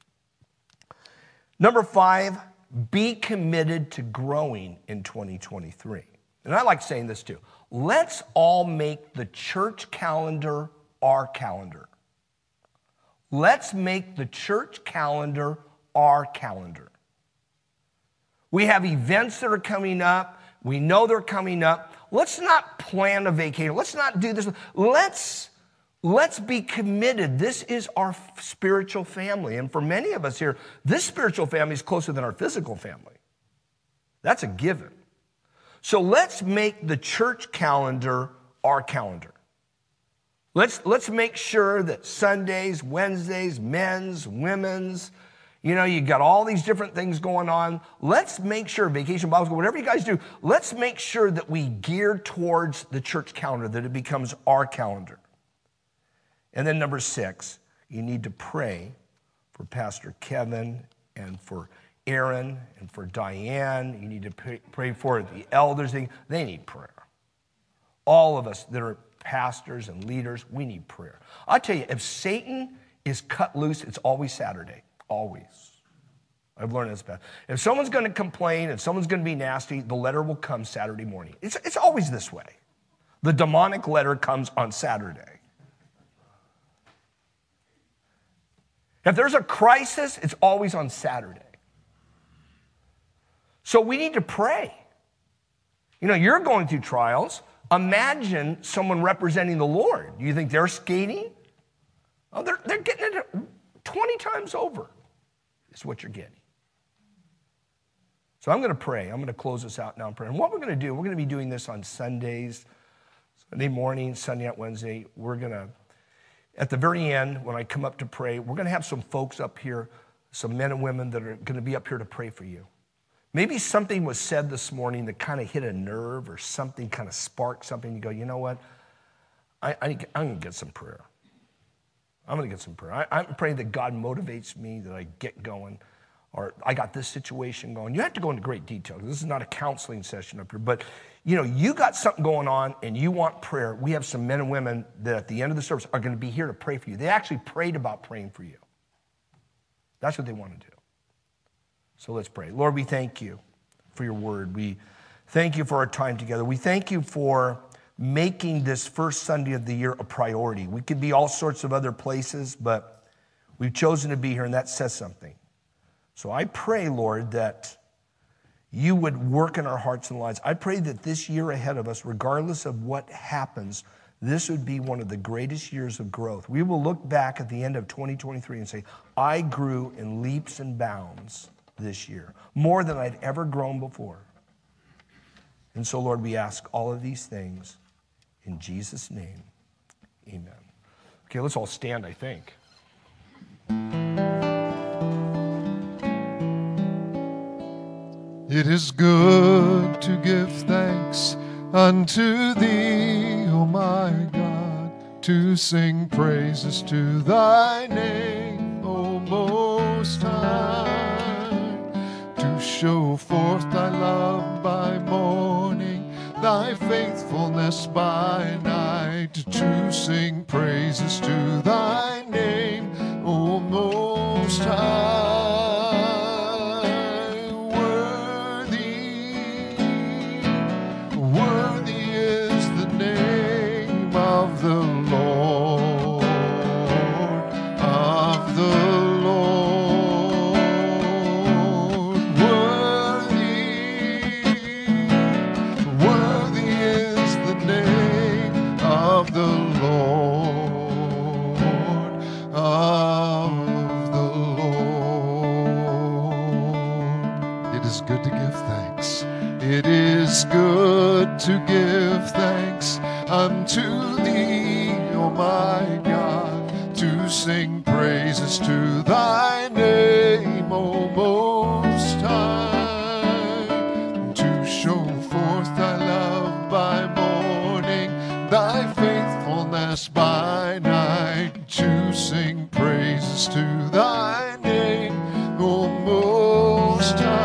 Number five, be committed to growing in twenty twenty-three. And I like saying this too. Let's all make the church calendar our calendar. Let's make the church calendar our calendar. We have events that are coming up. We know they're coming up. Let's not plan a vacation. Let's not do this. Let's, let's be committed. This is our spiritual family. And for many of us here, this spiritual family is closer than our physical family. That's a given. So let's make the church calendar our calendar. Let's, let's make sure that Sundays, Wednesdays, men's, women's, you know, you got all these different things going on. Let's make sure, Vacation Bible School, whatever you guys do, let's make sure that we gear towards the church calendar, that it becomes our calendar. And then number six, you need to pray for Pastor Kevin and for Aaron and for Diane. You need to pray, pray for the elders. They, they need prayer. All of us that are pastors and leaders, we need prayer. I'll tell you, if Satan is cut loose, it's always Saturday. Always. I've learned this. If someone's going to complain, if someone's going to be nasty, the letter will come Saturday morning. It's, it's always this way. The demonic letter comes on Saturday. If there's a crisis, it's always on Saturday. So we need to pray. You know, you're going through trials. Imagine someone representing the Lord. Do you think they're skating? Oh, they're, they're getting it twenty times over. Is what you're getting. So I'm going to pray. I'm going to close this out now in prayer. And what we're going to do, we're going to be doing this on Sundays, Sunday morning, Sunday at Wednesday. We're going to, at the very end, when I come up to pray, we're going to have some folks up here, some men and women that are going to be up here to pray for you. Maybe something was said this morning that kind of hit a nerve or something kind of sparked something. You go, you know what? I, I, I'm going to get some prayer. I'm going to get some prayer. I, I'm praying that God motivates me, that I get going, or I got this situation going. You have to go into great detail. This is not a counseling session up here, but you know, you got something going on and you want prayer, we have some men and women that at the end of the service are going to be here to pray for you. They actually prayed about praying for you. That's what they want to do. So let's pray. Lord, we thank you for your word. We thank you for our time together. We thank you for making this first Sunday of the year a priority. We could be all sorts of other places, but we've chosen to be here, and that says something. So I pray, Lord, that you would work in our hearts and lives. I pray that this year ahead of us, regardless of what happens, this would be one of the greatest years of growth. We will look back at the end of twenty twenty-three and say, I grew in leaps and bounds this year, more than I'd ever grown before. And so, Lord, we ask all of these things in Jesus' name. Amen. Okay, let's all stand, I think. It is good to give thanks unto thee, O my God, to sing praises to thy name, O Most High, to show forth thy love by morning, thy faithfulness by night, to sing praises to thy name, O Most High. To give thanks unto thee, O my God, to sing praises to thy name, O Most High, to show forth thy love by morning, thy faithfulness by night, to sing praises to thy name, O Most High.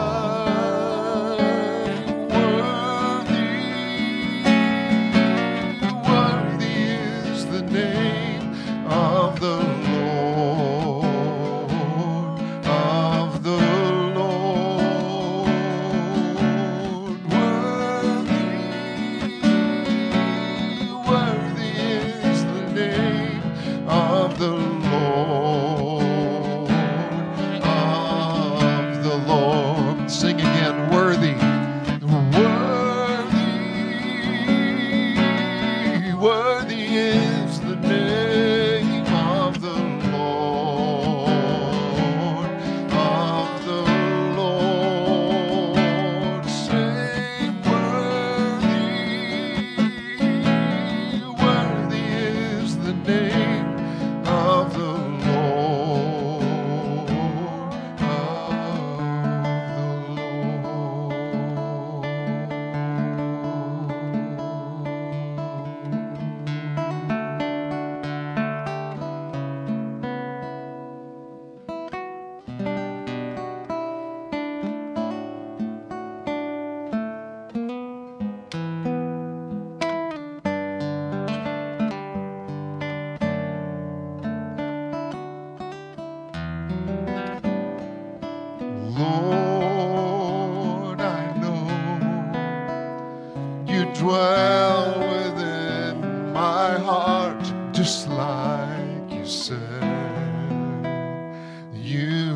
Lord, I know you dwell within my heart, just like you said you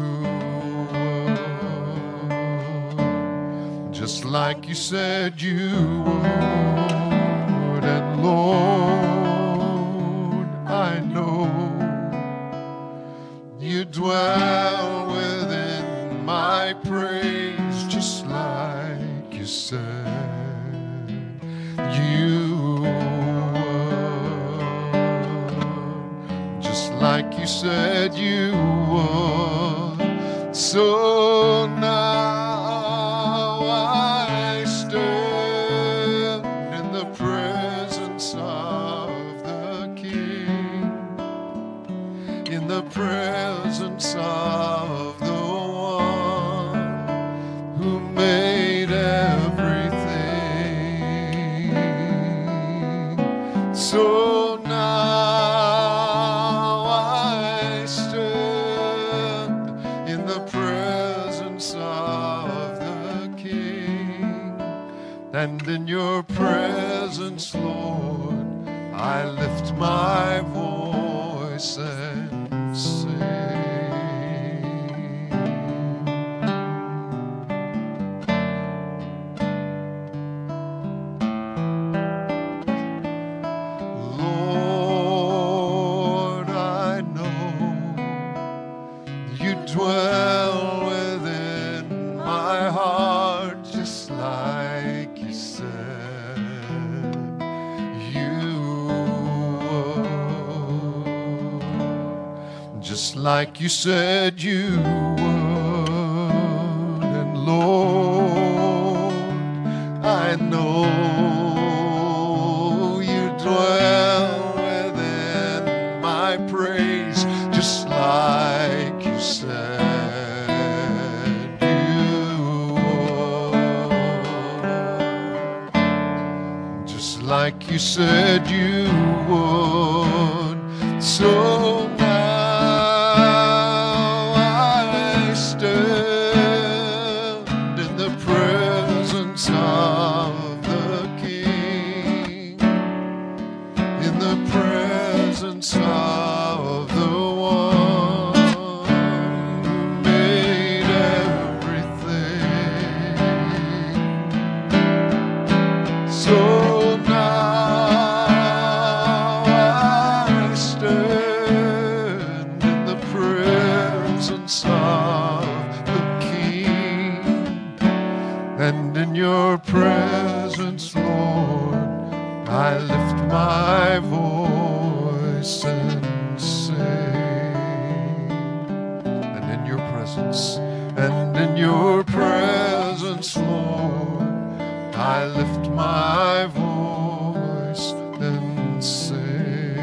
would, just like you said you would. And Lord, I know you dwell within my praise, just like you said you would, just like you said you would. So now I stand in the presence of the King, in the presence of the one who made everything. And in your presence, Lord, I lift my voice and sing. Lord, I know you dwell within my heart, just like you said you would. Just like you said you would. And Lord, I know you dwell within my praise, just like you said you would. Just like you said you would. So now I stand in the presence of the King, in the presence of the one who made everything. So now I stand in the presence of the King, and in your presence, Lord, I lift my voice and sing. And in your presence, and in your presence, Lord, I lift my voice and sing.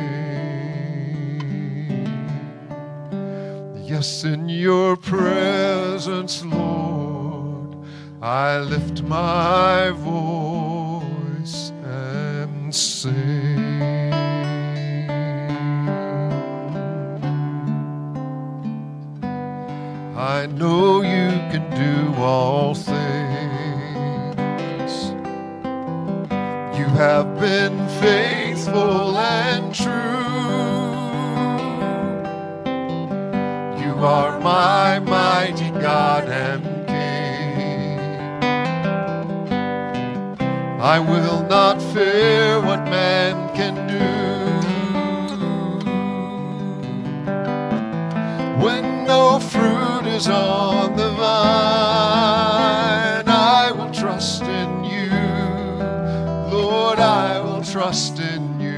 Yes, in your presence, Lord, I lift my voice and sing. I know you can do all things. You have been faithful and true. You are my mighty God and I will not fear what man can do. When no fruit is on the vine, I will trust in you. Lord, I will trust in you.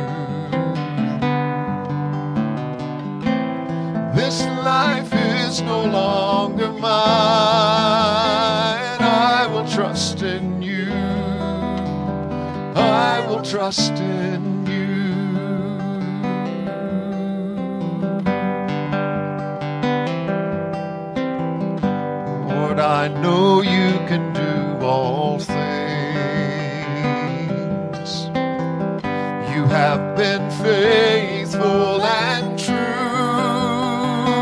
This life is no longer mine. I will trust in you. I will trust in you. Lord, I know you can do all things. You have been faithful and true.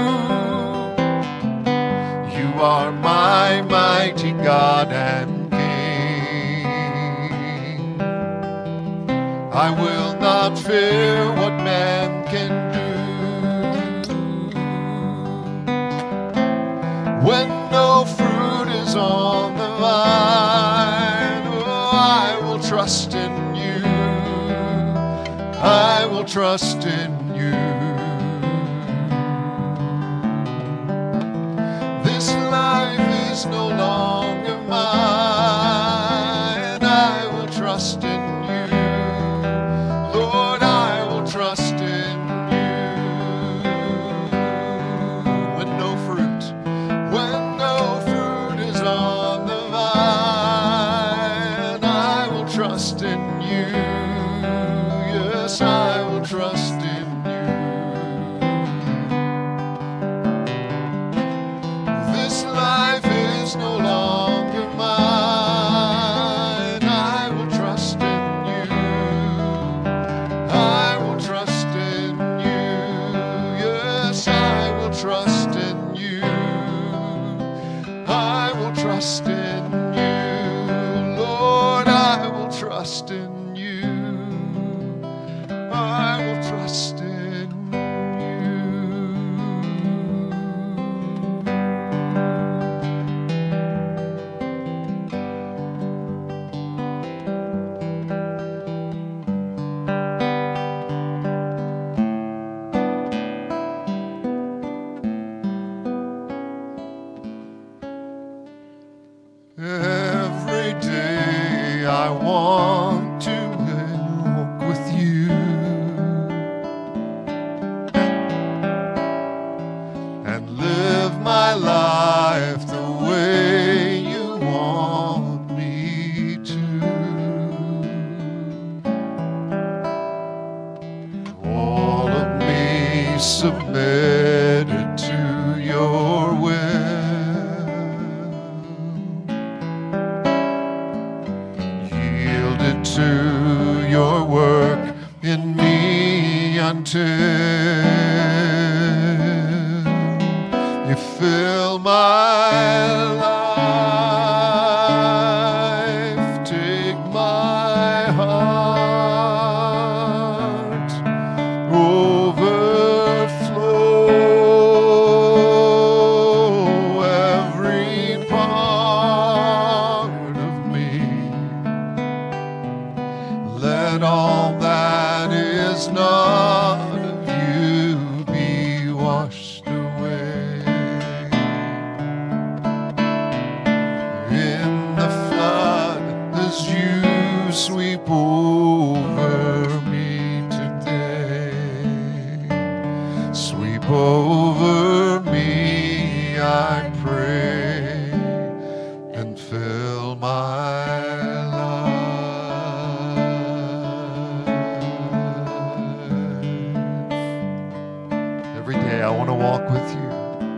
You are my mighty God and I will not fear what man can do. When no fruit is on the vine, oh, I will trust in you. I will trust in you. This life is no longer mine. I will trust in you. Lord, I will trust in you. When no fruit, when no fruit is on the vine, I will trust in you. Yes, I will trust in you. This life is no longer mine. I will trust in you. I will trust in you. Yes, I will trust in you. I will trust in you. Lord, trust in you. I will trust in you. Every day I want to walk with you and live my life the way you want me to. All of me submitted to your will. To your work in me until you fill my life, take my heart, overflow every part of me. Let all that is not of you be washed away. In the flood as you sweep over me today, sweep over me, I pray, and fill my I want to walk with you.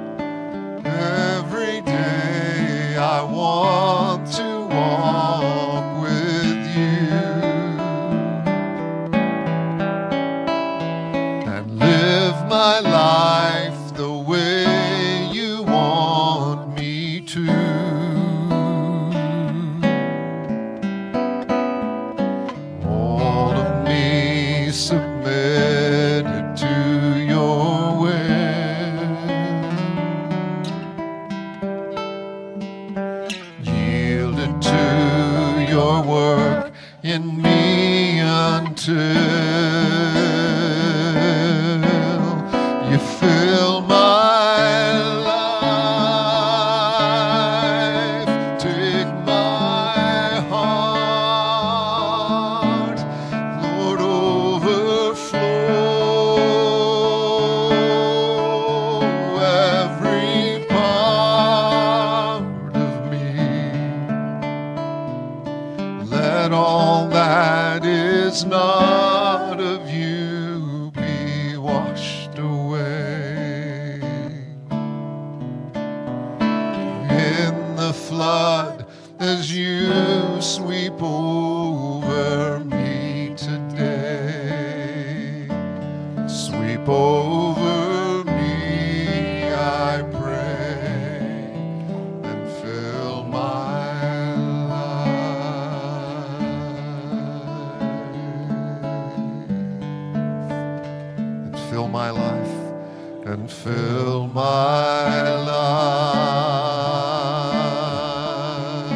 Every day I want to walk with you and live my life the way you want me to. All of me submitted to your will. Your work in me until you fill my life, take my heart, Lord, overflow every part of me. Let all that is not of you be washed away. In the flood as you sweep over me today, sweep over me, I pray, and fill my Fill my life and fill my life.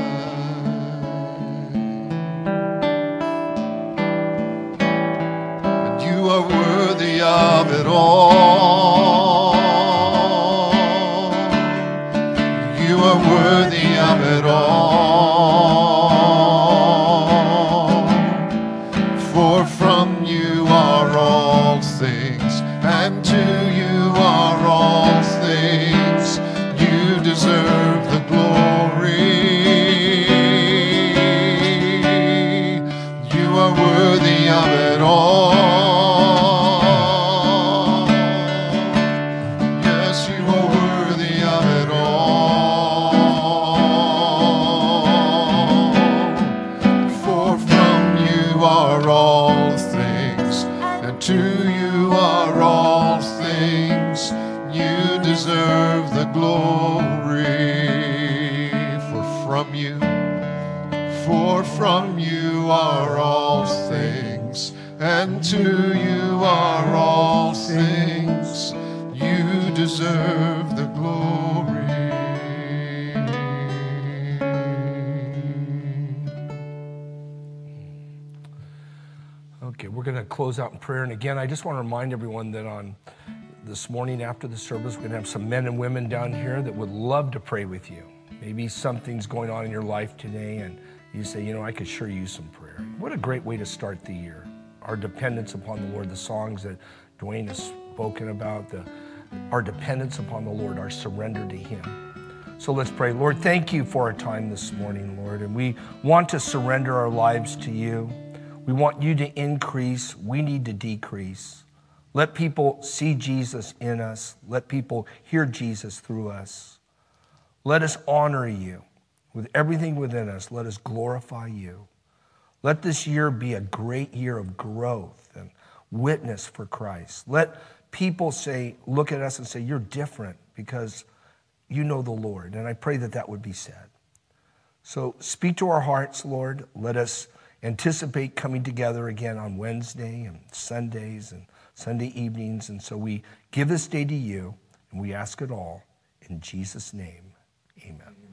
And you are worthy of it all. You are worthy of it all. For from you are all things, and to you are all things. You deserve the glory. You are worthy of it all. Yes, you are worthy of it all. For from you are all things, and to you are all things. You deserve the glory. For from you, For from you are all things, and to you are all things. You deserve the glory. Okay, we're going to close out in prayer. And again, I just want to remind everyone that on this morning after the service, we're going to have some men and women down here that would love to pray with you. Maybe something's going on in your life today, and you say, you know, I could sure use some prayer. What a great way to start the year. Our dependence upon the Lord, the songs that Dwayne has spoken about, the, our dependence upon the Lord, our surrender to Him. So let's pray. Lord, thank you for our time this morning, Lord, and we want to surrender our lives to you. We want you to increase. We need to decrease. Let people see Jesus in us. Let people hear Jesus through us. Let us honor you with everything within us. Let us glorify you. Let this year be a great year of growth and witness for Christ. Let people say, look at us and say, you're different because you know the Lord. And I pray that that would be said. So speak to our hearts, Lord. Let us anticipate coming together again on Wednesday and Sundays and Sunday evenings. And so we give this day to you, and we ask it all in Jesus' name. Amen.